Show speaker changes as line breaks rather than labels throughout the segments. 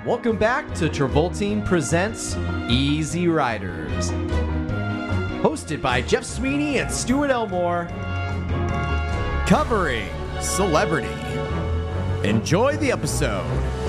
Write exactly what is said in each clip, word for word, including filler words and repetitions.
Welcome back to Travoltine Presents Easy Riders. Hosted by Jeff Sweeney and Stuart Elmore. Covering celebrity. Enjoy the episode.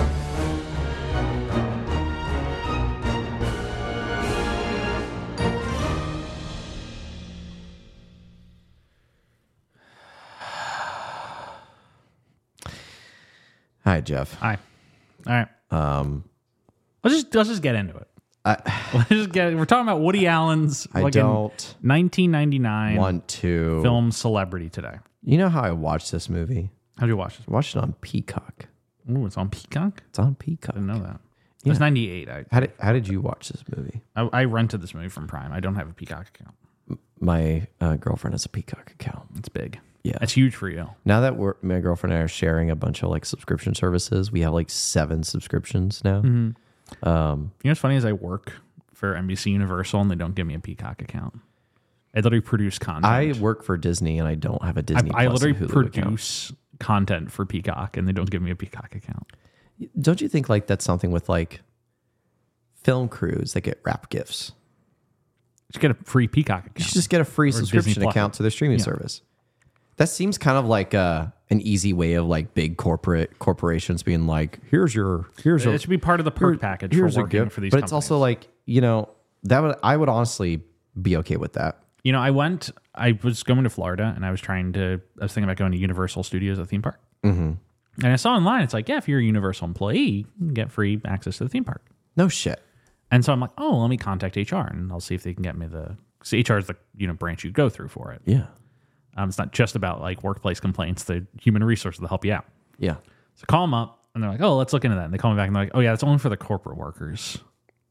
Hi, Jeff.
Hi. All right.
Um,
let's just let's just get into it.
I,
let's just get. We're talking about Woody Allen's.
I
like
don't
nineteen ninety-nine
want to
film Celebrity today.
You know how I watched this movie?
How'd you watch this?
I watched it on Peacock.
Ooh, it's on Peacock.
It's on Peacock.
I didn't know that. It
Yeah.
was ninety-eight. I,
How did how did you watch this movie?
I I rented this movie from Prime. I don't have a Peacock account.
My uh, girlfriend has a Peacock account.
It's big.
Yeah.
That's huge for you.
Now that we're my girlfriend and I are sharing a bunch of like subscription services, we have like seven subscriptions now.
Mm-hmm.
Um,
You know what's funny is I work for N B C Universal and they don't give me a Peacock account. I literally produce content.
I work for Disney and I don't have a Disney.
I, I
Plus
literally
and Hulu
produce
account.
content for Peacock and they don't give me a Peacock account.
Don't you think like that's something with like film crews that get wrap gifts?
Just get a free Peacock account.
You should just get a free subscription
Disney Plus.
account to their streaming
Yeah.
service. That seems kind of like uh, an easy way of like big corporate corporations being like, here's your here's a
It should be part of the perk
here-
package
here's
for
a
working
gift.
for these
But
companies.
it's also like, you know, that would I would honestly be okay with that.
You know, I went, I was going to Florida and I was trying to, I was thinking about going to Universal Studios, a theme park.
Mm-hmm.
And I saw online, it's like, yeah, if you're a Universal employee, you can get free access to the theme park.
No shit.
And so I'm like, oh, let me contact H R and I'll see if they can get me the, so H R is the, you know, branch you go through for it.
Yeah.
Um, it's not just about like workplace complaints, the human resources will help you out.
Yeah.
So call them up and they're like, oh, let's look into that. And they call me back and they're like, oh yeah, it's only for the corporate workers.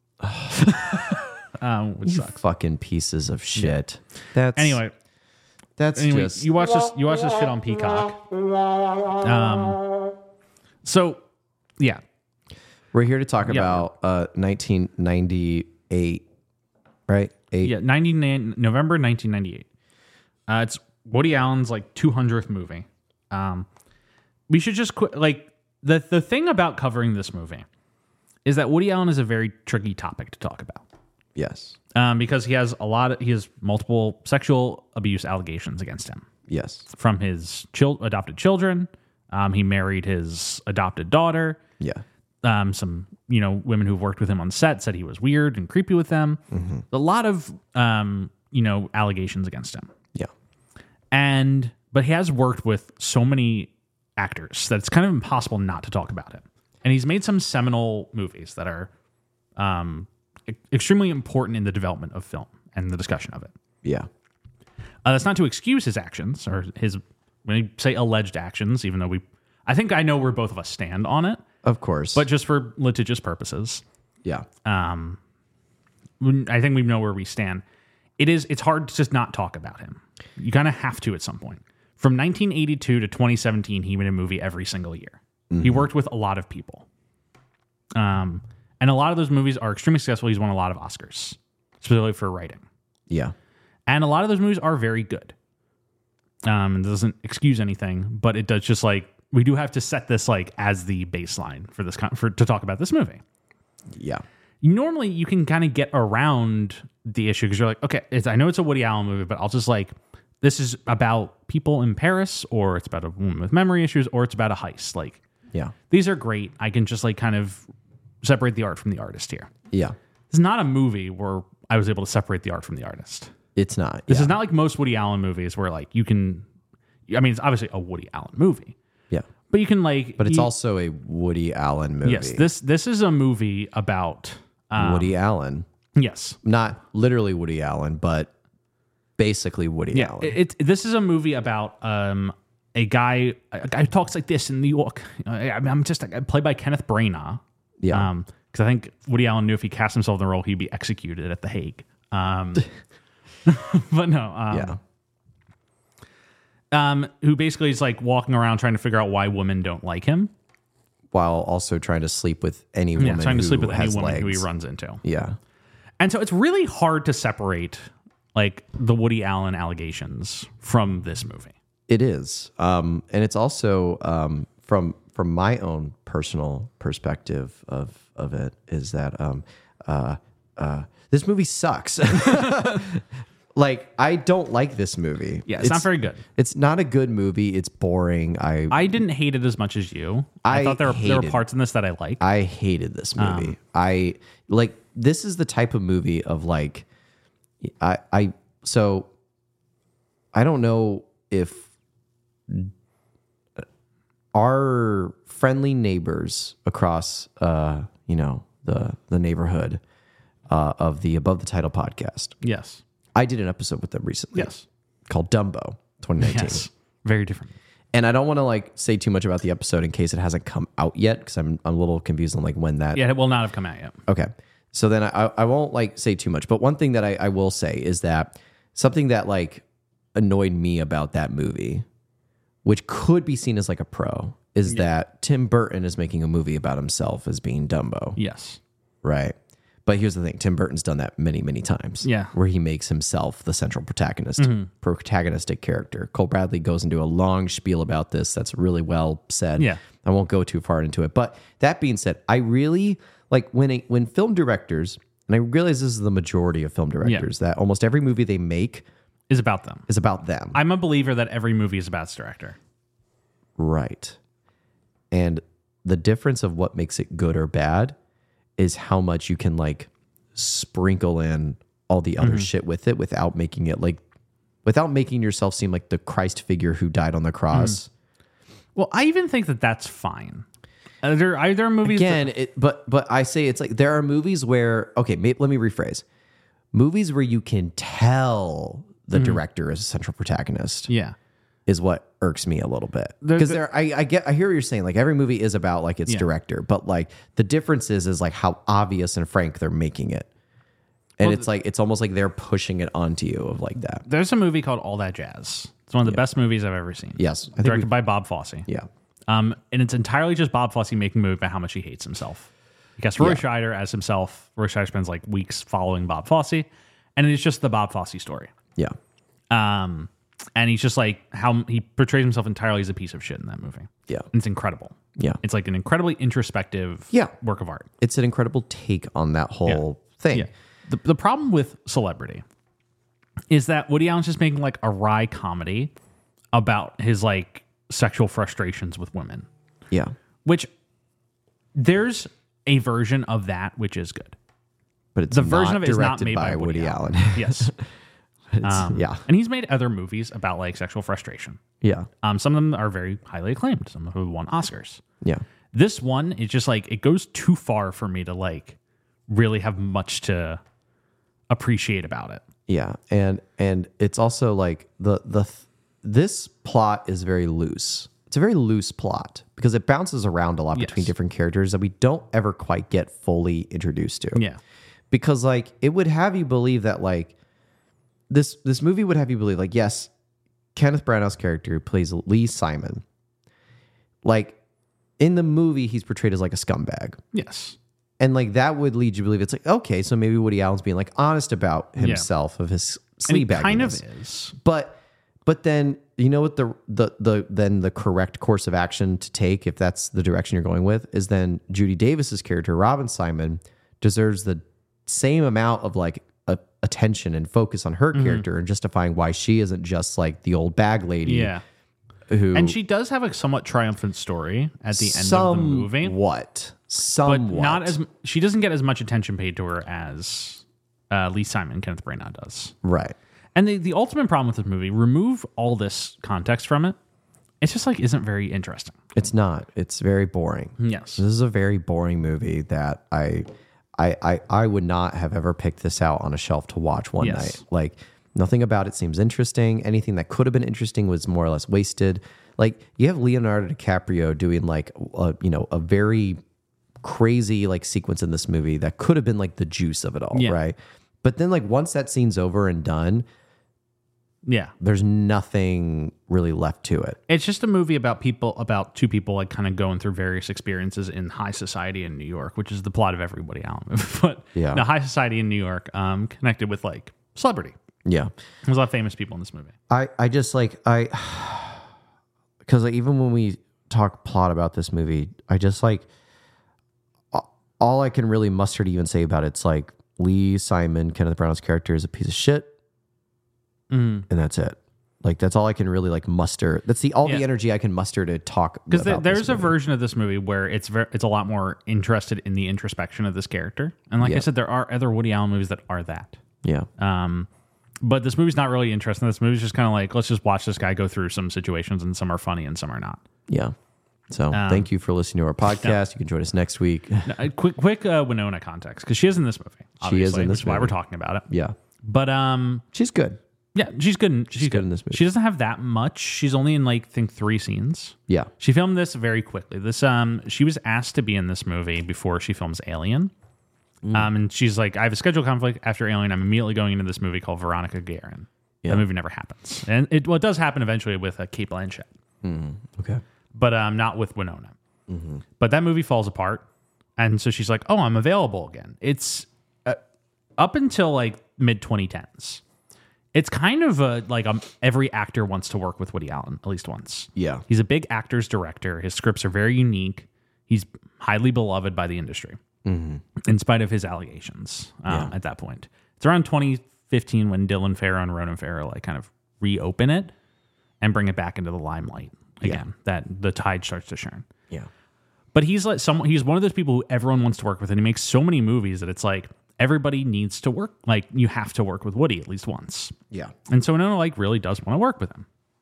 um, which
You
sucks.
fucking pieces of shit. That's
Anyway,
that's
anyway,
just
you watch this. You watch this shit on Peacock. Um. So, yeah,
we're here to talk
Yeah.
about uh nineteen ninety-eight, right? Eight.
yeah. ninety-nine November nineteen ninety-eight. Uh, it's Woody Allen's like two hundredth movie. Um, we should just quit. Like the the thing about covering this movie is that Woody Allen is a very tricky topic to talk about.
Yes.
Um, because he has a lot of he has multiple sexual abuse allegations against him
Yes.
from his chil- adopted children. Um, he married his adopted daughter.
Yeah.
Um, some you know women who've worked with him on set said he was weird and creepy with them.
Mm-hmm.
A lot of um, you know allegations against him,
Yeah.
and but he has worked with so many actors that it's kind of impossible not to talk about him. And he's made some seminal movies that are um, e- extremely important in the development of film and the discussion of it.
Yeah.
Uh, that's not to excuse his actions or his when you say alleged actions, even though we, I think I know where both of us stand on it.
Of course.
But just for litigious purposes,
yeah.
um, I think we know where we stand. It is. It's hard to just not talk about him. You kind of have to at some point. From nineteen eighty-two to twenty seventeen, he made a movie every single year. Mm-hmm. He worked with a lot of people, um, and a lot of those movies are extremely successful. He's won a lot of Oscars, specifically for writing,
Yeah.
and a lot of those movies are very good. Um, it doesn't excuse anything, but it does just like. We do have to set this like as the baseline for this con- for to talk about this movie.
Yeah.
Normally, you can kind of get around the issue because you're like, okay, it's, I know it's a Woody Allen movie, but I'll just like this is about people in Paris, or it's about a woman with memory issues, or it's about a heist. Like,
Yeah.
these are great. I can just like kind of separate the art from the artist here.
Yeah.
It's not a movie where I was able to separate the art from the artist.
It's not.
This
yeah.
is not like most Woody Allen movies where like you can. I mean, it's obviously a Woody Allen movie.
Yeah.
But you can like,
But it's
you-
also a Woody Allen movie.
yes. This this is a movie about um,
Woody Allen.
Yes,
Not literally Woody Allen, but basically Woody
yeah.
Allen.
It, it this is a movie about um a guy a guy who talks like this in New York. I, I'm just I played by Kenneth Branagh.
Yeah.
Um, because I think Woody Allen knew if he cast himself in the role, he'd be executed at The Hague. Um, but no. Um,
yeah.
Um, who basically is like walking around trying to figure out why women don't like him.
While also trying to sleep with any woman
Yeah, trying to
who
sleep with any
has
woman
legs.
who he runs into.
Yeah.
And so it's really hard to separate like the Woody Allen allegations from this movie.
It is. Um, and it's also um, from
from my own personal perspective of of it is that um uh uh this movie sucks. Like, I don't like this movie.
Yeah, it's, not very good.
It's not a good movie. It's boring. I
I didn't hate it as much as you. I,
I
thought there were, there were
hated-
parts in this that I liked.
I hated this movie.
Um,
I like this is the type of movie of like I I so I don't know if our friendly neighbors across uh you know the the neighborhood uh of the Above the Title podcast.
Yes.
I did an episode with them recently.
Yes.
Called Dumbo twenty nineteen.
Yes. Very different.
And I don't want to like say too much about the episode in case it hasn't come out yet, because I'm, I'm a little confused on like when that.
Yeah, it will not have come out yet.
Okay. So then I, I won't like say too much. But one thing that I, I will say is that something that like annoyed me about that movie, which could be seen as like a pro, is
Yeah.
that Tim Burton is making a movie about himself as being Dumbo.
Yes.
Right. But here's the thing. Tim Burton's done that many, many times.
Yeah.
Where he makes himself the central protagonist, protagonistic character. Cole Bradley goes into a long spiel about this that's really well said.
Yeah.
I won't go too far into it. But that being said, I really like when a, when film directors, and I realize this is the majority of film directors, that almost every movie they make
Is about them.
is about them.
I'm a believer that every movie is about its director.
Right. And the difference of what makes it good or bad is how much you can like sprinkle in all the other shit with it without making it like, without making yourself seem like the Christ figure who died on the cross.
Well, I even think that that's fine. Uh, there, are there movies
Again,
that,
it, but but I say it's like there are movies where okay, may, let me rephrase. Movies where you can tell the director is a central protagonist
yeah.
is what irks me a little bit,
There-
because
there-
there I, I get I hear what you're saying, like every movie is about like its
Yeah.
director, but like the difference is is like how obvious and frank they're making it, and
Well,
it's like it's almost like they're pushing it onto you of like that.
There's a movie called All That Jazz. It's one of the best movies I've ever seen.
Yes, I think
Directed
we-
by Bob Fosse.
Yeah,
Um, and it's entirely just Bob Fosse making a movie about how much he hates himself. Because Roy
Yeah.
Scheider as himself, Roy Scheider spends like weeks following Bob Fosse, and it's just the Bob Fosse story.
yeah,
Um, and he's just like how he portrays himself entirely as a piece of shit in that movie.
yeah,
And it's incredible.
yeah.
It's like an incredibly introspective
Yeah.
work of art.
It's an incredible take on that whole thing.
Yeah. The, the problem with Celebrity is that Woody Allen's just making like a wry comedy about his like sexual frustrations with women,
Yeah,
which there's a version of that which is good.
but it's
The
not
version of it is not
directed
made by,
Woody, Allen.
Yes.
It's-
Um,
yeah,
And he's made other movies about like sexual frustration.
yeah,
Um, some of them are very highly acclaimed. Some of them won Oscars.
yeah.
This one is just like it goes too far for me to like really have much to appreciate about it.
Yeah, and and it's also like the the th- this plot is very loose. It's a very loose plot because it bounces around a lot between
Yes.
different characters that we don't ever quite get fully introduced to.
Yeah.
Because like it would have you believe that like this this movie would have you believe like yes, Kenneth Branagh's character who plays Lee Simon, like in the movie he's portrayed as like a scumbag.
Yes.
And like that would lead you to believe it's like, okay, so maybe Woody Allen's being like honest about himself of his
And he
sleepbagging.
kind of is.
But but then you know what the the the then the correct course of action to take if that's the direction you're going with is then Judy Davis's character Robin Simon deserves the same amount of like a, attention and focus on her character and justifying why she isn't just like the old bag lady.
Yeah.
Who
And she does have a somewhat triumphant story at the end of the movie.
What?
But
Somewhat.
not as she doesn't get as much attention paid to her as uh, Lee Simon, Kenneth Branagh does.
right.
And the, the ultimate problem with this movie, remove all this context from it, it's just like isn't very interesting.
It's not. It's very boring.
Yes.
This is a very boring movie that I, I, I, I would not have ever picked this out on a shelf to watch one
Yes.
night. Like nothing about it seems interesting. Anything that could have been interesting was more or less wasted. Like you have Leonardo DiCaprio doing like, a, you know, a very crazy like sequence in this movie that could have been like the juice of it all,
Yeah.
right? But then like once that scene's over and done,
Yeah.
there's nothing really left to it.
It's just a movie about people, about two people like kind of going through various experiences in high society in New York, which is the plot of every Woody Allen movie. But
Yeah.
no, high society in New York, um, connected with like celebrity.
Yeah.
There's a lot of famous people in this movie.
I, I just like I because like even when we talk plot about this movie. I just like all I can really muster to even say about it's like Lee Simon, Kenneth Branagh's character, is a piece of shit,
Mm.
and that's it. Like that's all I can really like muster. That's the all
Yeah.
the energy I can muster to talk.
Because
about
there's
this
a
movie.
version of this movie where it's very, it's a lot more interested in the introspection of this character. And like
Yeah.
I said, there are other Woody Allen movies that are that.
Yeah.
Um, but this movie's not really interesting. This movie's just kind of like, let's just watch this guy go through some situations, and some are funny and some are not.
Yeah. So
Um,
thank you for listening to our podcast. You can join us next week.
Now, a quick, quick uh, Winona context, because she is in this movie.
She is
obviously,
in this
which is why
movie.
we're talking about it.
Yeah.
But um,
She's good.
yeah, she's good. In, she's,
good in this movie.
She doesn't have that much. She's only in like I think three scenes.
Yeah.
She filmed this very quickly. This um, she was asked to be in this movie before she films Alien.
Mm.
Um, and she's like, I have a schedule conflict after Alien. I'm immediately going into this movie called Veronica Guerin.
Yeah.
That movie never happens, and it well, it does happen eventually with uh, Kate Blanchett,
Okay.
but um, not with Winona.
Mm-hmm.
But that movie falls apart, and so she's like, "Oh, I'm available again." It's uh, up until like mid twenty tens. It's kind of a, like um, every actor wants to work with Woody Allen at least once.
Yeah.
He's a big actor's director. His scripts are very unique. He's highly beloved by the industry, in spite of his allegations um,
Yeah.
at that point. It's around twenty fifteen when Dylan Farrow and Ronan Farrow like kind of reopen it and bring it back into the limelight again. That the tide starts to turn.
Yeah.
But he's like someone. He's one of those people who everyone wants to work with, and he makes so many movies that it's like everybody needs to work. Like you have to work with Woody at least once.
Yeah.
And so Winona like really does want to work with him.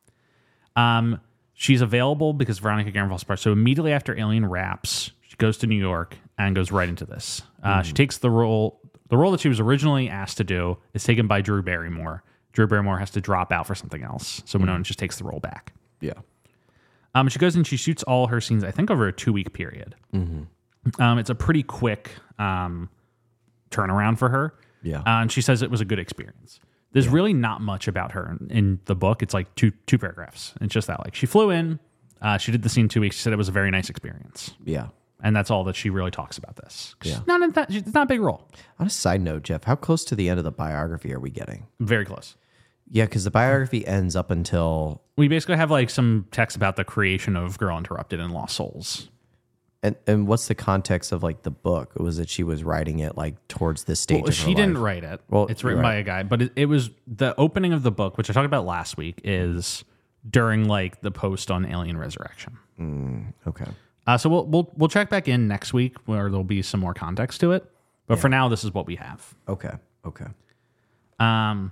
Um, she's available because Veronica Guerin falls apart. So immediately after Alien wraps, she goes to New York and goes right into this. Uh, She takes the role. The role that she was originally asked to do is taken by Drew Barrymore. Drew Barrymore has to drop out for something else, so Winona just takes the role back.
Yeah.
Um, she goes and she shoots all her scenes, I think, over a two week period. Um, it's a pretty quick um, turnaround for her.
Yeah.
Uh, and she says it was a good experience. There's really not much about her in, in the book. It's like two two paragraphs. It's just that, like, she flew in, uh, she did the scene two weeks. She said it was a very nice experience,
Yeah.
and that's all that she really talks about this.
Yeah.
Not in that, it's not a big role.
On a side note, Jeff, how close to the end of the biography are we getting?
Very close.
Yeah, because the biography ends up until
We basically have like some text about the creation of Girl Interrupted and Lost Souls.
and and what's the context of like the book? Was it she was writing it like towards this stage?
Well,
of
she
her
didn't
life?
write it.
Well,
it's written
you're
by
right.
a guy, but it, it was the opening of the book, which I talked about last week, is during like the post on Alien Resurrection.
Okay.
Uh, so we'll we'll we'll check back in next week where there'll be some more context to it. But for now, this is what we have.
Okay. Okay.
Um,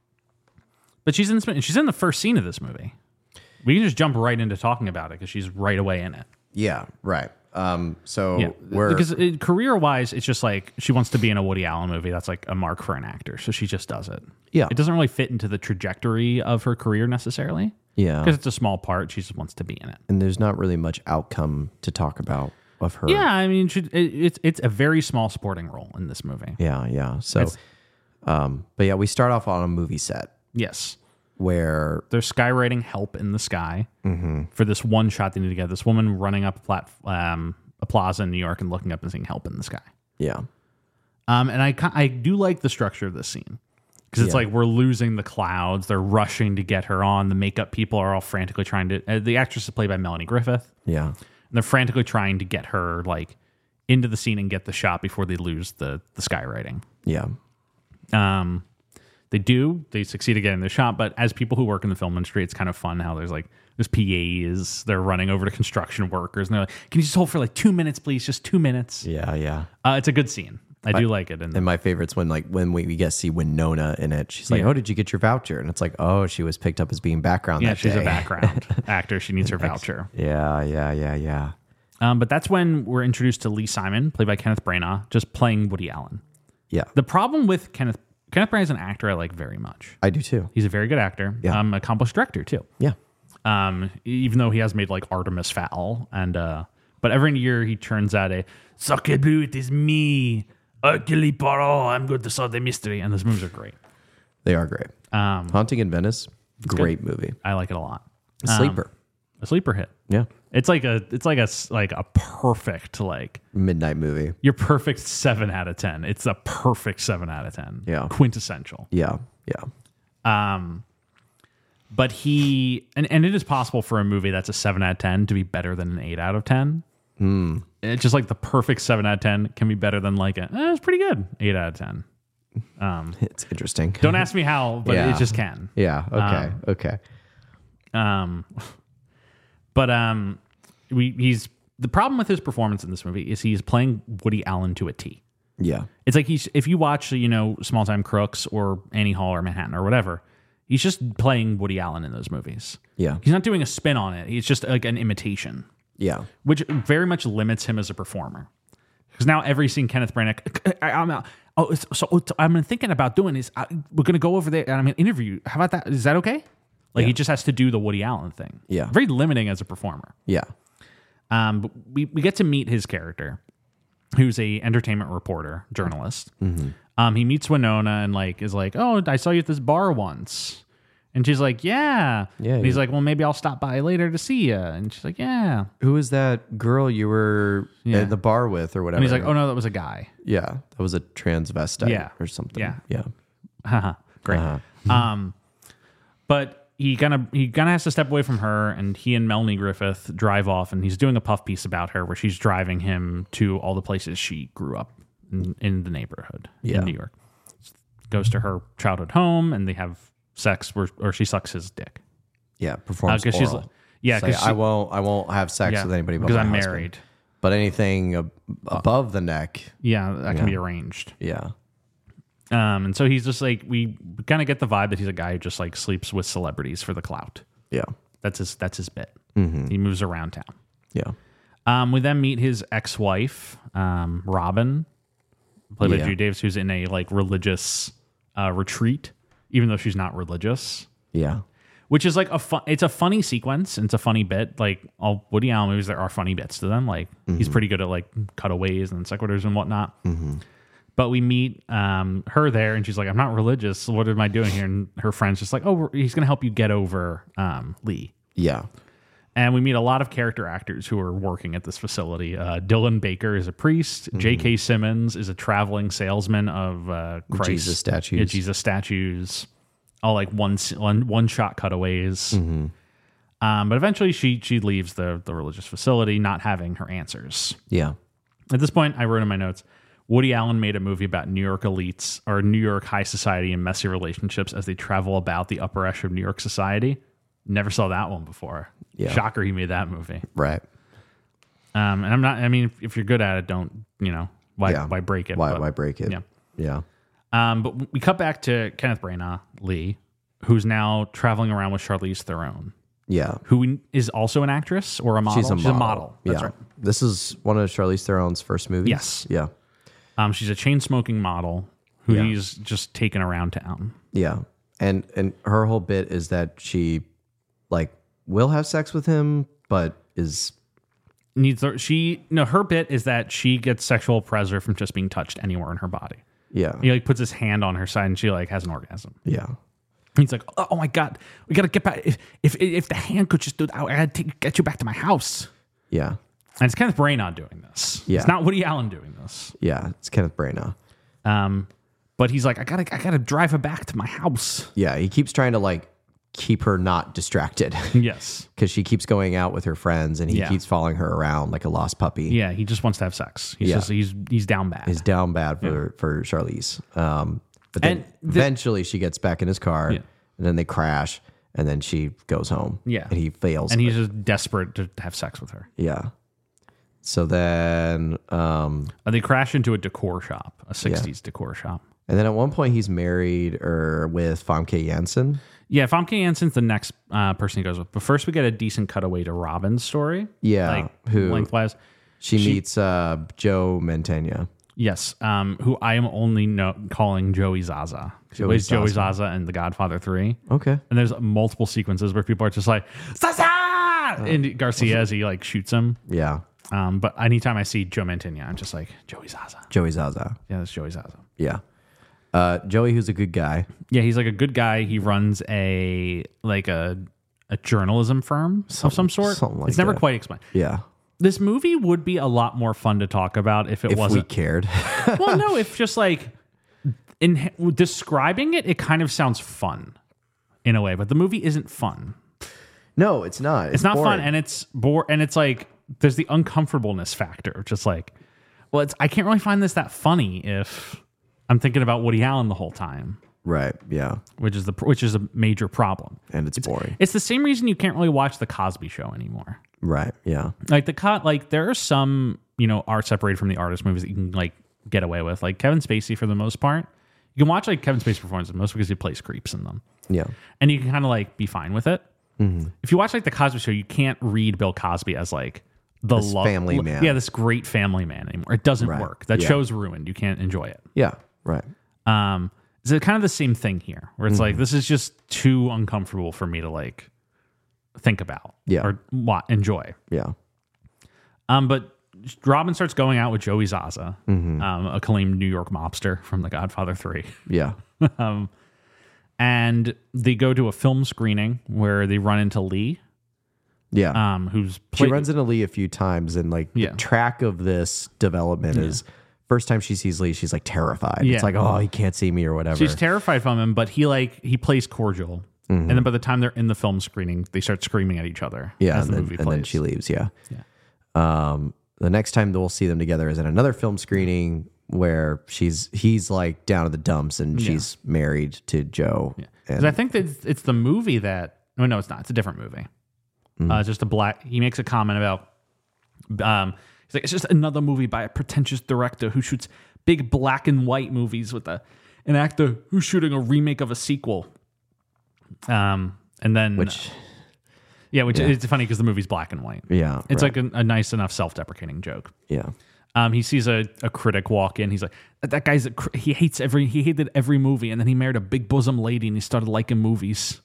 but she's in this, she's in the first scene of this movie. We can just jump right into talking about it because she's right away in it.
Yeah. Right. Um. So
Yeah,
we're
because it, career-wise, it's just like she wants to be in a Woody Allen movie. That's like a mark for an actor, so she just does it.
Yeah.
It doesn't really fit into the trajectory of her career necessarily
yeah,
because it's a small part. She just wants to be in it.
and there's not really much outcome to talk about of her.
Yeah, I mean, she, it, it's it's a very small supporting role in this movie.
Yeah. Yeah. So,
It's-
um. But yeah, we start off on a movie set
Yes,
where
they're skywriting "Help in the Sky" for this one shot they need to get. This woman running up a, plat, um, a plaza in New York and looking up and saying "Help in the Sky."
yeah,
Um, and I ki- I do like the structure of this scene because it's
Yeah.
like we're losing the clouds. They're rushing to get her on. The makeup people are all frantically trying to. Uh, the actress is played by Melanie Griffith.
yeah,
And they're frantically trying to get her like into the scene and get the shot before they lose the the skywriting.
yeah,
Um, they do. They succeed at getting the shot, but as people who work in the film industry, it's kind of fun how there's like there's P As. They're running over to construction workers, and they're like, "Can you just hold for like two minutes, please? Just two minutes."
yeah, yeah.
Uh, it's a good scene. I do like it. And
And my favorite's when like when we, we get to see Winona in it. She's like,
Yeah.
"Oh, did you get your voucher?" And it's like, "Oh, she was picked up as being background
yeah,
that
she's
day."
a background actor. She needs her voucher.
Yeah, yeah, yeah, yeah.
Um, but that's when we're introduced to Lee Simon, played by Kenneth Branagh, just playing Woody Allen.
Yeah,
The problem with Kenneth Kenneth Branagh is an actor I like very much.
I do too.
He's a very good actor.
Yeah.
Um, accomplished director too.
Yeah,
Um, even though he has made like Artemis Fowl and uh, but every year he turns out a Sacre Bleu, it is me, Hercule Poirot. I'm going to solve the mystery, and those movies are great.
they are great.
Um,
Haunting in Venice, great movie.
I like it a lot.
A sleeper.
A sleeper hit.
Yeah,
It's like a it's like a s- like a perfect like
midnight movie.
your perfect seven out of ten. It's a perfect seven out of ten.
Yeah.
Quintessential.
Yeah, yeah,
Um but he and, and it is possible for a movie that's a seven out of ten to be better than an eight out of ten.
Hmm.
It's just like the perfect seven out of ten can be better than like a, eh, it's pretty good eight out of ten. Um,
It's interesting.
don't ask me how, but
Yeah.
it just can.
Yeah. Okay.
Um,
okay.
Um, but um, we he's the problem with his performance in this movie is he's playing Woody Allen to a T.
Yeah.
It's like he's if you watch you know Small Time Crooks or Annie Hall or Manhattan or whatever, he's just playing Woody Allen in those movies.
Yeah.
He's not doing a spin on it. He's just like an imitation,
Yeah.
which very much limits him as a performer. Because now every scene, Kenneth Branagh, I, I'm out. Oh, it's, so it's, I'm thinking about doing is I, we're going to go over there and I'm going to interview. How about that? Is that okay? Like
Yeah.
he just has to do the Woody Allen thing.
Yeah.
Very limiting as a performer.
Yeah.
Um, but we, we get to meet his character, who's a entertainment reporter, journalist.
Mm-hmm.
Um, he meets Winona and like is like, oh, I saw you at this bar once. And she's like, yeah.
Yeah,
And he's
yeah.
like, well, maybe I'll stop by later to see you. And she's like, yeah.
Who is that girl you were
Yeah.
at the bar with or whatever?
And he's like, oh, no, that was a guy.
yeah, that was a transvestite
Yeah.
or something.
Yeah.
Yeah.
Haha, Great.
Uh-huh.
Um, but he kind of he kind of has to step away from her, and he and Melanie Griffith drive off, and he's doing a puff piece about her where she's driving him to all the places she grew up in, in the neighborhood
Yeah.
in New York. Goes to her childhood home, and they have sex, where, or she sucks his dick.
Yeah. Performs
Uh, 'cause she's
oral.
like- yeah,
It's like,
'cause she-
I won't. I won't have sex
Yeah,
with anybody but
because
my
I'm
husband.
married.
But anything ab- above the neck.
Yeah, that can
Yeah.
be arranged.
Yeah.
Um, and so he's just like we kind of get the vibe that he's a guy who just like sleeps with celebrities for the clout.
Yeah.
That's his. That's his bit.
Mm-hmm.
He moves around town.
Yeah.
Um, we then meet his ex-wife, um, Robin, played by
Yeah.
Judy Davis, who's in a like religious uh, retreat, even though she's not religious.
Yeah.
Which is like a fun. It's a funny sequence. And it's a funny bit. Like all Woody Allen movies, there are funny bits to them. Like he's pretty good at like cutaways and sequiturs and whatnot.
Mm-hmm.
But we meet um, her there, and she's like, "I'm not religious. So what am I doing here?" And her friend's just like, "Oh, we're- he's going to help you get over um, Lee."
Yeah.
And we meet a lot of character actors who are working at this facility. Uh, Dylan Baker is a priest. J K. Simmons is a traveling salesman of uh, Christ.
Jesus statues.
Yeah, Jesus statues. All like one one, one shot cutaways. Um, but eventually, she she leaves the the religious facility, not having her answers.
Yeah.
At this point, I wrote in my notes, Woody Allen made a movie about New York elites or New York high society and messy relationships as they travel about the upper echelon of New York society. Never saw that one before.
Yeah.
Shocker he made that movie.
Right.
Um, and I'm not, I mean, if, if you're good at it, don't, you know, why,
Yeah.
why break it?
Why?
But,
why break it?
Yeah.
Yeah.
Um, but we cut back to Kenneth Branagh, Lee, who's now traveling around with Charlize Theron,
Yeah.
who is also an actress or a model.
She's a model.
That's
yeah.
right.
This is one of Charlize Theron's first movies.
Yes.
Yeah.
Um, she's a chain smoking model who
Yeah.
he's just taken around town.
Yeah. And and her whole bit is that she like will have sex with him, but is
Needs her, she no her bit is that she gets sexual pleasure from just being touched anywhere in her body.
yeah.
He like puts his hand on her side and she like has an orgasm.
Yeah.
He's like, oh, oh my god, we gotta get back. If if, if the hand could just do that, I gotta take, get you back to my house.
Yeah.
And it's Kenneth Branagh doing this.
Yeah.
It's not Woody Allen doing this.
Yeah. It's Kenneth Branagh.
Um, but he's like, I gotta I gotta drive her back to my house.
Yeah. He keeps trying to like keep her not distracted
Yes.
because she keeps going out with her friends and he
Yeah.
keeps following her around like a lost puppy.
Yeah, he just wants to have sex. He's
Yeah.
just he's he's down bad.
He's down bad for, for Charlize. Um, but then
And the-
eventually she gets back in his car
Yeah.
and then they crash and then she goes home.
Yeah.
And he fails.
and he's just desperate to have sex with her.
yeah. So then, um,
Uh, they crash into a decor shop, a sixties decor shop.
and then at one point he's married or with Famke Janssen.
Yeah, Famke Janssen's the next uh, person he goes with. But first, we get a decent cutaway to Robin's story.
Yeah,
like
who-
lengthwise.
She, meets uh, Joe Mantegna.
Yes, um, who I am only no- calling Joey Zaza. He
Joey
plays Joey
Zaza.
Zaza in The Godfather three.
Okay.
And there's multiple sequences where people are just like, Zaza! And Garcia, as he like shoots him.
Yeah.
Um, but anytime I see Joe Mantegna, I'm just like, Joey Zaza.
Joey Zaza.
Yeah, that's Joey Zaza.
Yeah. Uh, Joey, who's a good guy.
Yeah, he's like a good guy. He runs a like a a journalism firm of some sort.
something like
it's never
that.
quite explained.
Yeah.
This movie would be a lot more fun to talk about if it
If we
wasn't.
cared.
Well, no, if just like in describing it, it kind of sounds fun. in a way, but the movie isn't fun.
No, it's not. It's,
It's not
boring.
fun, and it's bore, and it's like there's the uncomfortableness factor, just like, well, it's I can't really find this that funny if I'm thinking about Woody Allen the whole time,
Right. Yeah.
which is the which is a major problem.
And it's, boring.
It's the same reason you can't really watch the Cosby Show anymore.
Right. Yeah.
Like the cut, like there are some you know art separated from the artist movies that you can like get away with, like Kevin Spacey for the most part. You can watch like Kevin Spacey performances most because he plays creeps in them,
Yeah.
and you can kind of like be fine with it.
Mm-hmm.
If you watch like the Cosby Show, you can't read Bill Cosby as like the
This
lo-
family
lo-
man.
Yeah, this great family man anymore. It doesn't
Right.
work. That
Yeah.
show's ruined. You can't enjoy it.
Yeah. Right.
Um, it's kind of the same thing here, where it's
Mm-hmm.
like this is just too uncomfortable for me to like think about
Yeah.
or what enjoy.
Yeah.
Um, but Robin starts going out with Joey Zaza,
Mm-hmm.
um, a acclaimed New York mobster from The Godfather three.
Yeah.
um, and they go to a film screening where they run into Lee,
Yeah.
um, who's
She
play-
runs into Lee a few times, and like
Yeah.
the track of this development is first time she sees Lee, she's like terrified.
Yeah.
It's like, oh, he can't see me or whatever.
She's terrified from him, but he like he plays cordial.
Mm-hmm.
And then by the time they're in the film screening, they start screaming at each other.
yeah,
as
and
the
then,
movie
and
plays.
then she leaves. Yeah.
Yeah.
Um, the next time that we'll see them together is at another film screening where she's he's like down in the dumps and she's married to Joe.
Yeah.
And
'Cause I think that it's, it's the movie that. Oh no, it's not. It's a different movie.
Mm-hmm.
Uh, it's just a black. He makes a comment about. Um, he's like, it's just another movie by a pretentious director who shoots big black and white movies with a an actor who's shooting a remake of a sequel. Um, and then
which
yeah, which it's funny because the movie's black and white.
yeah,
It's
right.
like a, a nice enough self-deprecating joke.
yeah.
Um, he sees a, a critic walk in. He's like, that, that guy's a cr- he hates every he hated every movie, and then he married a big bosom lady, and he started liking movies.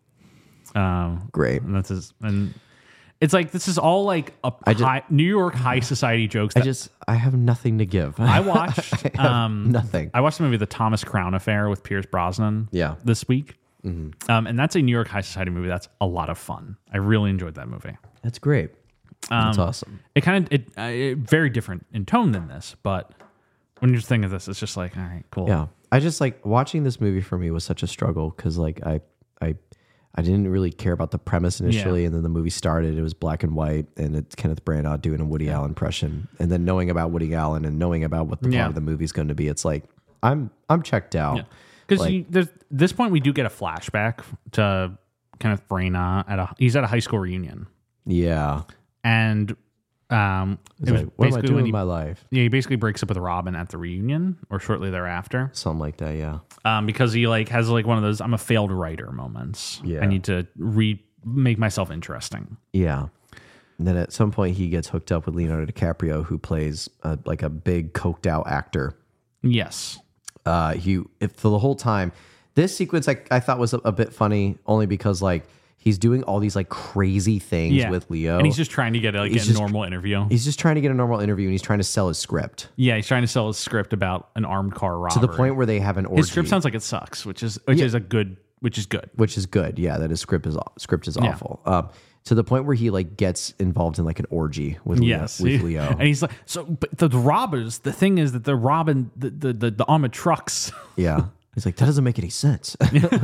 Um,
Great.
and that's his, and it's like this is all like a
just-
high, New York high society jokes.
I
That
just I have nothing to give.
I watched.
I have
um,
nothing.
I watched the movie The Thomas Crown Affair with Pierce Brosnan.
Yeah.
this week. Um, and that's a New York high society movie. That's a lot of fun. I really enjoyed that movie.
That's great. That's
Um,
awesome.
It kind of it, uh, it very different in tone than this, but when you're thinking of this, it's just like, all right, cool.
Yeah. I just like watching this movie for me was such a struggle because like I I I didn't really care about the premise initially,
Yeah.
and then the movie started. It was black and white, and it's Kenneth Branagh doing a Woody Allen impression, and then knowing about Woody Allen and knowing about what the plot
Yeah.
of the movie is going to be, it's like I'm I'm checked out.
Because
Like-
there's this point we do get a flashback to Kenneth Branagh at a he's at a high school reunion,
Yeah.
and um,
It's
it was
like, what am I
basically
doing
when
with
he,
my life?
yeah, he basically breaks up with Robin at the reunion or shortly thereafter,
Something like that. Yeah.
um, because he like has like one of those I'm a failed writer moments.
Yeah.
I need to re make myself interesting.
Yeah. And then at some point he gets hooked up with Leonardo DiCaprio, who plays a, like a big coked out actor.
Yes.
Uh, he if for the whole time, this sequence I, I thought was a, a bit funny only because like he's doing all these like crazy things
Yeah.
with Leo.
And he's just trying to get like
He's
a
just-
normal interview.
he's just trying to get a normal interview and he's trying to sell his script
Yeah, he's trying to sell a script about an armed car robbery.
to the point where they have an orgy,
his script sounds like it sucks, which is which is a good which is good.
which is good. Yeah, that his script is aw- script is awful. Um, to the point where he like gets involved in like an orgy with Leo,
Yes,
with
he-
Leo.
and he's like, so but the, the robbers. The thing is that they're robbing the the the, the armored trucks.
Yeah. He's like, that doesn't make any sense.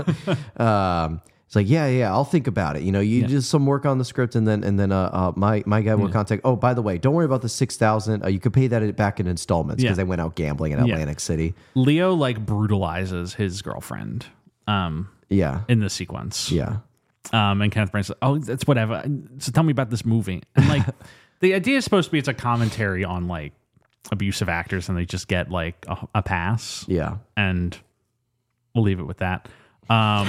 um, it's like, yeah, yeah, I'll think about it. You know, you do some work on the script, and then and then uh, uh my my guy will contact. Oh, by the way, don't worry about the six thousand. Uh, you could pay that back in installments because
Yeah.
they went out gambling in
Yeah.
Atlantic City.
Leo like brutalizes his girlfriend, um,
Yeah,
in this sequence.
yeah,
Um, and Kenneth Branagh's like, oh, that's whatever. So tell me about this movie. And like, the idea is supposed to be it's a commentary on like abusive actors, and they just get like a, a pass.
yeah.
And we'll leave it with that. Um,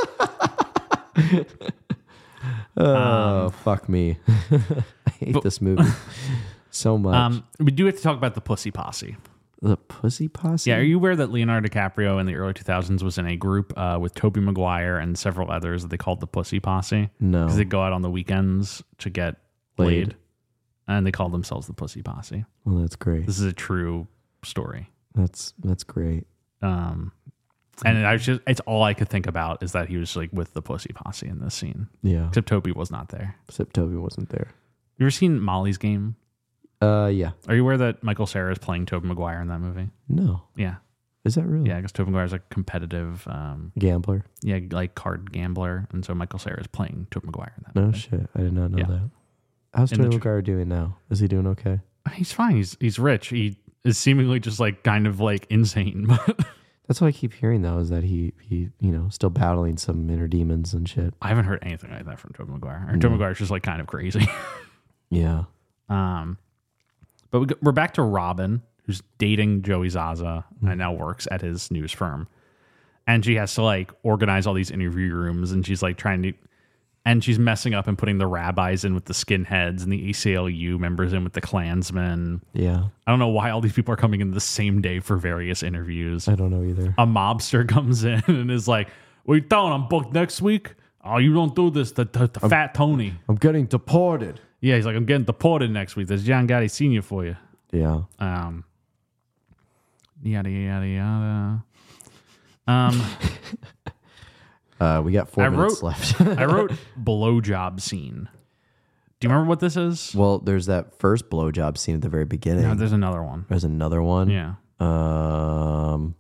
Oh, fuck me. I hate this movie so much.
um, we do have to talk about the Pussy Posse.
the Pussy Posse.
Yeah, are you aware that Leonardo DiCaprio in the early two thousands was in a group uh, with Tobey Maguire and several others that they called the Pussy Posse?
No.
Because they go out on the weekends to get
Laid.
laid, and they called themselves the Pussy Posse.
Well, that's great.
This is a true story.
That's that's great.
Um, and I was just, it's all I could think about is that he was like with the Pussy Posse in this scene.
Yeah.
Except Toby was not there.
Except Toby wasn't there.
You ever seen Molly's Game?
Uh, yeah.
Are you aware that Michael Cera is playing Tobey Maguire in that movie?
No.
Yeah.
Is that really?
Yeah, I guess Tobey Maguire's a competitive, um,
Gambler.
yeah, like card gambler, and so Michael Cera is playing Tobey Maguire in that.
No
movie.
shit. I did not know
Yeah.
that. How's
In the
Tobey
tr-
Maguire doing now? Is he doing okay?
He's fine. He's he's rich. He is seemingly just like kind of like insane, but
That's what I keep hearing though, is that he he you know still battling some inner demons and shit.
I haven't heard anything like that from Tobey Maguire. Or Tobey Maguire's just like kind of crazy.
Yeah.
um, but we, go- we're back to Robin, who's dating Joey Zaza and now works at his news firm, and she has to like organize all these interview rooms, and she's like trying to. And she's messing up and putting the rabbis in with the skinheads and the A C L U members in with the Klansmen.
Yeah.
I don't know why all these people are coming in the same day for various interviews.
I don't know either.
A mobster comes in and is like, "What are you doing? I'm booked next week. Oh, you don't do this. The, the, the fat Tony."
I'm getting deported.
Yeah, he's like, "I'm getting deported next week. There's John Gotti Senior for you."
Yeah.
Um, yada yada yada. Um,
Uh, we got four
I
minutes
wrote-
left.
I wrote blowjob scene. Do you remember what this is?
Well, there's that first blowjob scene at the very beginning.
No, there's another one.
There's another one.
Yeah.
Um.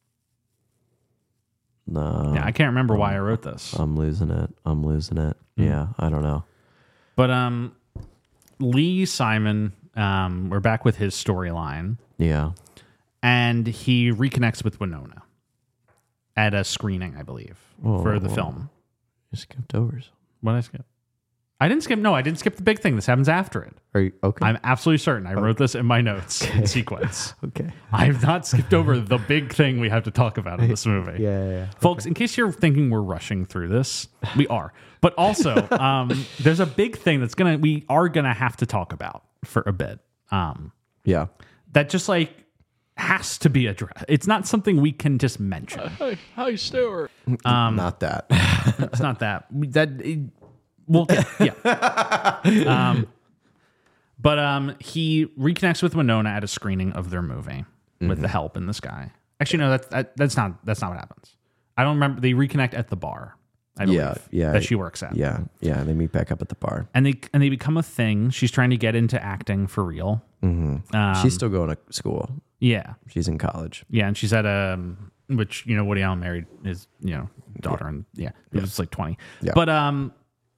No.
Yeah, I can't remember why I wrote this.
I'm losing it. I'm losing it.
Hmm.
Yeah, I don't know.
But um, Lee Simon, um, we're back with his storyline,
Yeah.
and he reconnects with Winona at a screening, I believe, for the
Oh.
film.
You skipped over. some.
What did I skip? I didn't skip. No, I didn't skip the big thing. This happens after it.
Are you okay?
I'm absolutely certain. I wrote this in my notes in sequence.
okay.
I have not skipped over the big thing we have to talk about in this movie.
Yeah, yeah, yeah.
Folks, in case you're thinking we're rushing through this, we are. But also, um, there's a big thing that's gonna we are gonna have to talk about for a bit. Um,
Yeah.
that just like has to be addressed. It's not something we can just mention.
Hey, hey, Stuart.
Um,
Not that.
It's not that that it, we'll get, yeah. Um, but um, he reconnects with Winona at a screening of their movie with the help in this guy. Actually, no, that's that, that's not that's not what happens. I don't remember. They reconnect at the bar. I believe,
Yeah, yeah.
that she works at.
yeah. Yeah. They meet back up at the bar.
and they and they become a thing. She's trying to get into acting for real.
Mm-hmm.
Um,
She's still going to school.
yeah,
She's in college.
yeah, and she's at a which you know Woody Allen married his you know daughter, and yeah, it was like twenty.
Yeah.
But um,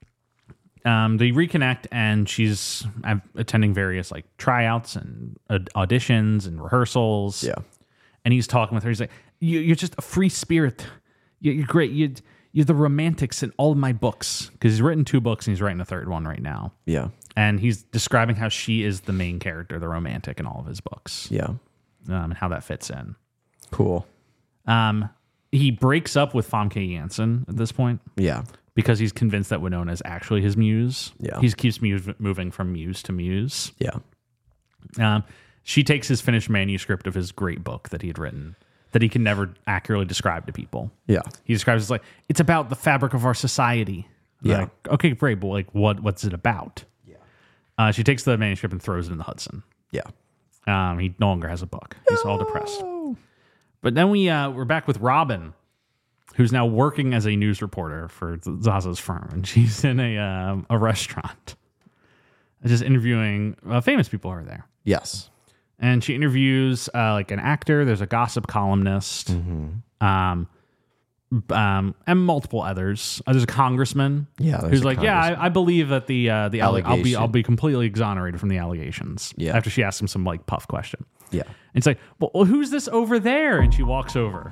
um, they reconnect, and she's uh, attending various like tryouts and uh, auditions and rehearsals.
Yeah.
And he's talking with her. He's like, you, "You're just a free spirit. You- You're great. You, you're the romantics in all my books." Because he's written two books, and he's writing a third one right now.
Yeah.
And he's describing how she is the main character, the romantic in all of his books,
Yeah.
um, and how that fits in.
Cool.
Um, he breaks up with Famke Janssen at this point
Yeah.
because he's convinced that Winona is actually his muse.
Yeah.
He keeps muse, moving from muse to muse.
Yeah.
Um, she takes his finished manuscript of his great book that he had written that he can never accurately describe to people.
Yeah.
He describes it as like, it's about the fabric of our society. And
Yeah.
Like, okay, great, but like, what what's it about?
Yeah.
Uh, she takes the manuscript and throws it in the Hudson.
Yeah.
Um, he no longer has a book. He's all depressed. But then we uh, we're back with Robin, who's now working as a news reporter for Zaza's firm, and she's in a um, a restaurant, just interviewing uh, famous people who are there.
Yes.
And she interviews uh, like an actor. There's a gossip columnist, um, b- um, and multiple others. Uh, there's a congressman.
Yeah, there's
who's
a
like, yeah,
congressman.
I, I believe that the uh, the alle- I'll be
Allegation.
I'll be completely exonerated from the allegations.
Yeah.
After she asks him some like puff question.
Yeah.
And it's like, well, well, who's this over there? And she walks over,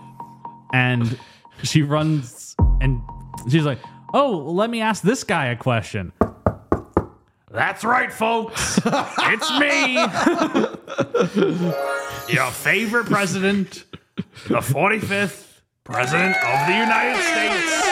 and she runs, and she's like, oh, let me ask this guy a question. That's right, folks. It's me. Your favorite president, the forty-fifth president of the United States.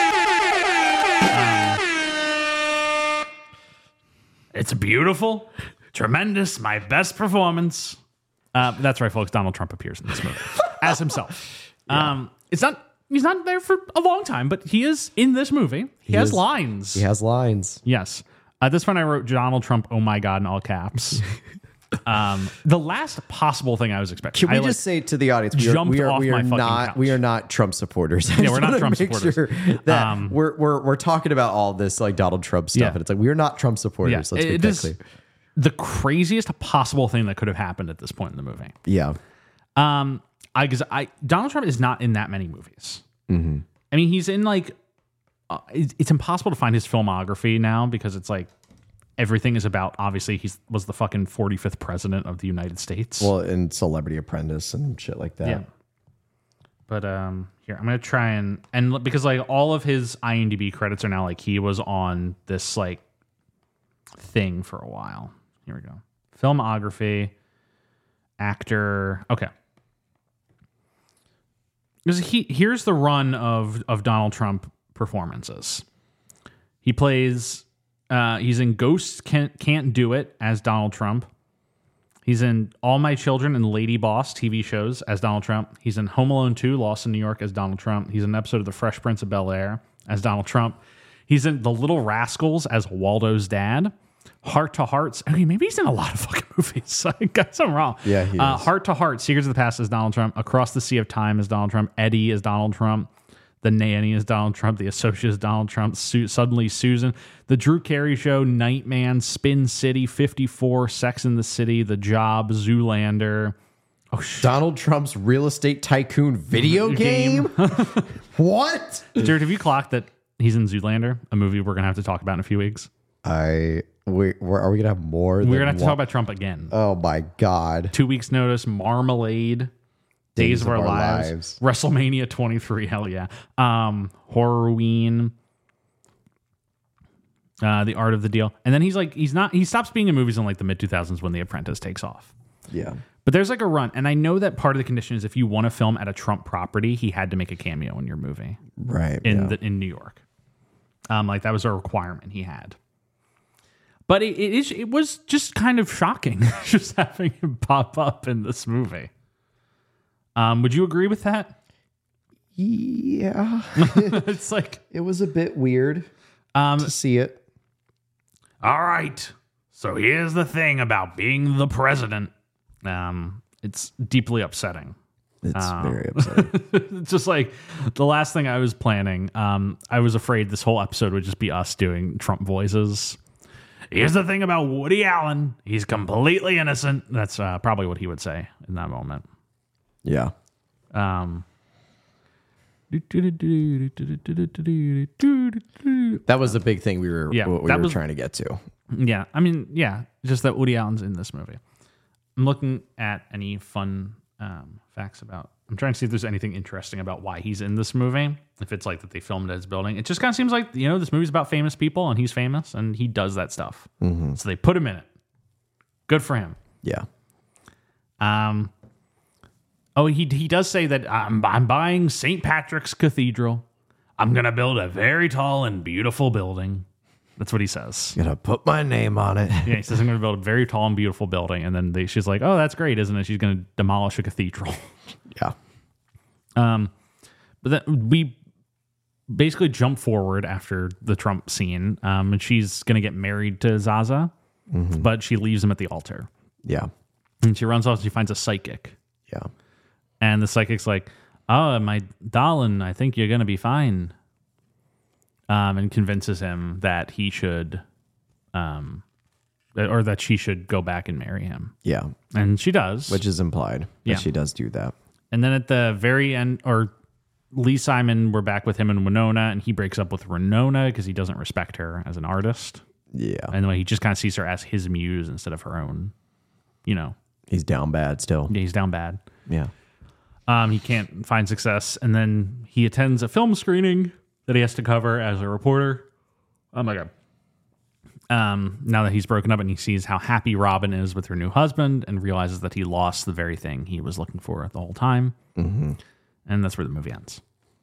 Um, it's beautiful, tremendous, my best performance. Uh, that's right, folks. Donald Trump appears in this movie as himself. Um, it's not. He's not there for a long time, but he is in this movie. He, has
is-
lines.
He has lines.
Yes. At this point, I wrote Donald Trump, oh my God, in all caps. um, the last possible thing I was expecting.
Can we
I, like,
just say to the audience, we are,
jumped
we are,
off
we are
my fucking
not
couch.
we are not Trump supporters. I
Yeah,
just
we're not
wanna
Trump
make
supporters.
Sure that
Um,
we're we're we're talking about all this like Donald Trump stuff,
Yeah.
and it's like we're not Trump supporters.
yeah,
Let's
it-
make
it
that
is
clear.
the craziest possible thing that could have happened at this point in the movie.
Yeah.
Um, I because I Donald Trump is not in that many movies.
Mm-hmm.
I mean, he's in like uh, it's, it's impossible to find his filmography now because it's like everything is about. Obviously, he was the fucking forty-fifth president of the United States.
Well, and Celebrity Apprentice and shit like that.
Yeah. But um, here I'm gonna try and and because like all of his IMDb credits are now like he was on this like thing for a while. Here we go. Filmography, actor. Okay. Because he here's the run of of Donald Trump performances. He plays. Uh, he's in Ghosts Can't Can't Do It as Donald Trump. He's in All My Children and Lady Boss T V shows as Donald Trump. He's in Home Alone two, Lost in New York as Donald Trump. He's in an episode of The Fresh Prince of Bel-Air as Donald Trump. He's in The Little Rascals as Waldo's dad. Heart to Hearts. Okay, maybe he's in a lot of fucking movies. I guess I'm wrong.
Yeah, he
uh,
is.
Heart to Heart, Secrets of the Past as Donald Trump. Across the Sea of Time as Donald Trump. Eddie as Donald Trump. The Nanny is Donald Trump. The Associate is Donald Trump. Su- Suddenly Susan. The Drew Carey Show. Nightman. Spin City. fifty-four. Sex in the City. The Job. Zoolander. Oh, shit.
Donald Trump's real estate tycoon video game? What?
Jared, have you clocked that he's in Zoolander, a movie we're going to have to talk about in a few weeks?
I wait, where, are we gonna have more?
We're
than
going to have to
one?
talk about Trump again.
Oh my god!
Two weeks notice, Marmalade, Days, of, Our, lives,
Lives.
WrestleMania twenty-three, hell yeah. Um, Horrorween, uh, The Art of the Deal. And then he's like, he's not, he stops being in movies in like the mid two thousands when The Apprentice takes off.
Yeah,
But there's like a run. And I know that part of the condition is if you want to film at a Trump property, he had to make a cameo in your movie
right.
in
yeah.
the, in New York. Um, like that was a requirement he had. But it, it is it was just kind of shocking just having him pop up in this movie. Um, would you agree with that?
yeah.
It's like,
It was a bit weird
um,
to see it.
all right. So here's the thing about being the president. Um, it's deeply upsetting.
It's
Um,
very upsetting.
It's just like the last thing I was planning. Um, I was afraid this whole episode would just be us doing Trump voices. Here's the thing about Woody Allen. He's completely innocent. That's uh, probably what he would say in that moment.
Yeah.
Um,
That was the big thing we were
Yeah,
what we
that
were
was-
trying to get to.
yeah, I mean, yeah, just that Woody Allen's in this movie. I'm looking at any fun um, facts about. I'm trying to see if there's anything interesting about why he's in this movie. If it's like that they filmed at his building, it just kind of seems like, you know, this movie's about famous people and he's famous and he does that stuff.
Mm-hmm.
So they put him in it. Good for him.
Yeah.
Um. Oh, he he does say that I'm I'm buying Saint Patrick's Cathedral. I'm gonna build a very tall and beautiful building. That's what he says.
Gonna put my name on it.
Yeah, he says I'm gonna build a very tall and beautiful building, and then they, she's like, "Oh, that's great, isn't it?" She's gonna demolish a cathedral.
Yeah.
Um, but then we basically jump forward after the Trump scene, um, and she's gonna get married to Zaza,
Mm-hmm.
but she leaves him at the altar,
Yeah.
and she runs off. And she finds a psychic.
Yeah.
And the psychic's like, "Oh, my darling, I think you're going to be fine." Um, and convinces him that he should, um, or that she should go back and marry him.
Yeah.
And she does.
Which is implied that
Yeah.
she does do that.
And then at the very end, or Lee Simon, we're back with him and Winona, and he breaks up with Winona because he doesn't respect her as an artist.
Yeah.
And he just kind of sees her as his muse instead of her own, you know,
He's down bad still.
he's down bad.
Yeah.
Um, he can't find success, and then he attends a film screening that he has to cover as a reporter. Oh my god! Um, now that he's broken up and he sees how happy Robin is with her new husband, and realizes that he lost the very thing he was looking for the whole time,
Mm-hmm.
and that's where the movie ends.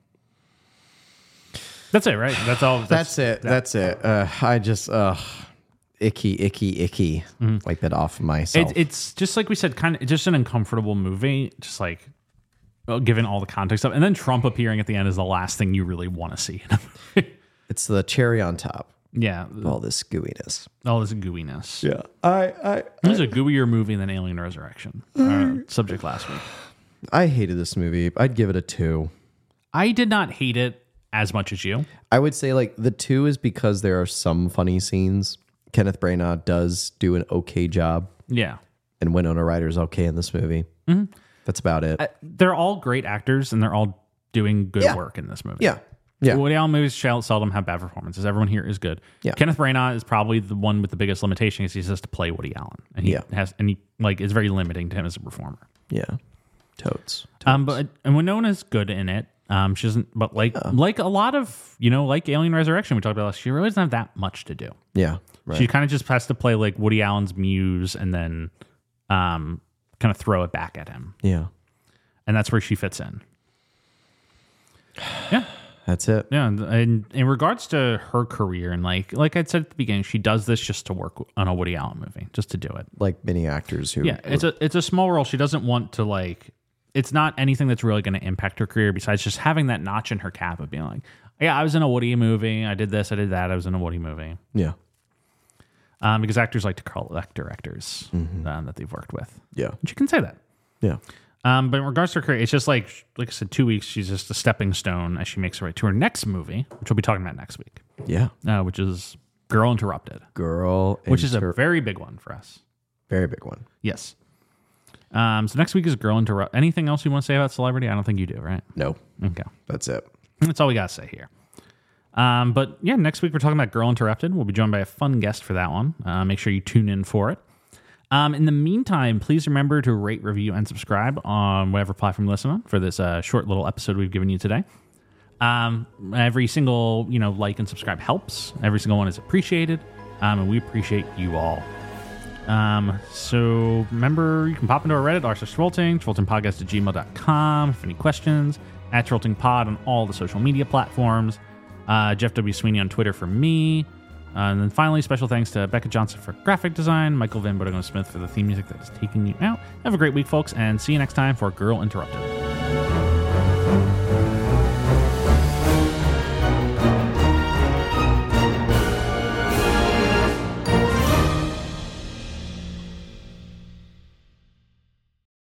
That's it, right? That's all.
That's, it. That's it. Uh, I just uh, icky, icky, icky. Wipe that off myself.
It, it's just like we said, kind of just an uncomfortable movie. Just like, well, given all the context of, and then Trump appearing at the end is the last thing you really want to see.
It's the cherry on top.
Yeah,
of all this gooiness.
all this gooiness.
Yeah. I I
It was a gooier movie than Alien Resurrection. Uh, subject last week.
I hated this movie. I'd give it a two.
I did not hate it as much as you.
I would say like the two is because there are some funny scenes. Kenneth Branagh does do an okay job,
Yeah.
and Winona Ryder's okay in this movie. That's about it.
I, they're all great actors, and they're all doing good
Yeah.
work in this movie.
yeah. Yeah.
Woody Allen movies shall seldom have bad performances. Everyone here is good.
Yeah.
Kenneth Branagh is probably the one with the biggest limitation is he has to play Woody Allen, and he
Yeah.
has and he like is very limiting to him as a performer.
Yeah. Totes.
Um, but and Winona's good in it. Um, she doesn't, but like like a lot of you know, like Alien Resurrection we talked about, she really doesn't have that much to do.
Yeah. Right.
She kind of just has to play like Woody Allen's muse, and then um, kind of throw it back at him,
yeah.
and that's where she fits in. Yeah.
That's it.
Yeah, and in regards to her career, and like like I said at the beginning, she does this just to work on a Woody Allen movie, just to do it.
Like many actors who.
Yeah, it's a it's a small role. She doesn't want to like. It's not anything that's really going to impact her career besides just having that notch in her cap of being like, yeah, I was in a Woody movie, I did this, I did that, I was in a Woody movie.
Yeah.
Um, because actors like to collect directors um, that they've worked with.
Yeah.
And she can say that.
Yeah.
Um, but in regards to her career, it's just like, like I said, two weeks, she's just a stepping stone as she makes her way to her next movie, which we'll be talking about next week,
Yeah.
uh, which is Girl Interrupted,
Girl.
which is a
Inter-
very big one for us.
very big one.
Yes. Um, so next week is Girl Interrupted. Anything else you want to say about Celebrity? I don't think you do, right?
No.
Okay.
That's it.
That's all we got to say here. Um, but yeah, next week we're talking about Girl Interrupted. We'll be joined by a fun guest for that one. Uh, make sure you tune in for it. Um, in the meantime, please remember to rate, review, and subscribe on whatever platform you listen on for this uh, short little episode we've given you today. Um, every single you know like and subscribe helps. Every single one is appreciated, um, and we appreciate you all. Um, so remember, you can pop into our Reddit, r slash Trolting, Troltingpodcast at gmail dot com. If any questions, at TroltingPod on all the social media platforms. Uh, Jeff W. Sweeney on Twitter for me. Uh, and then finally, special thanks to Becca Johnson for graphic design, Michael Van Bodego Smith for the theme music that is taking you out. Have a great week, folks, and see you next time for Girl Interrupted.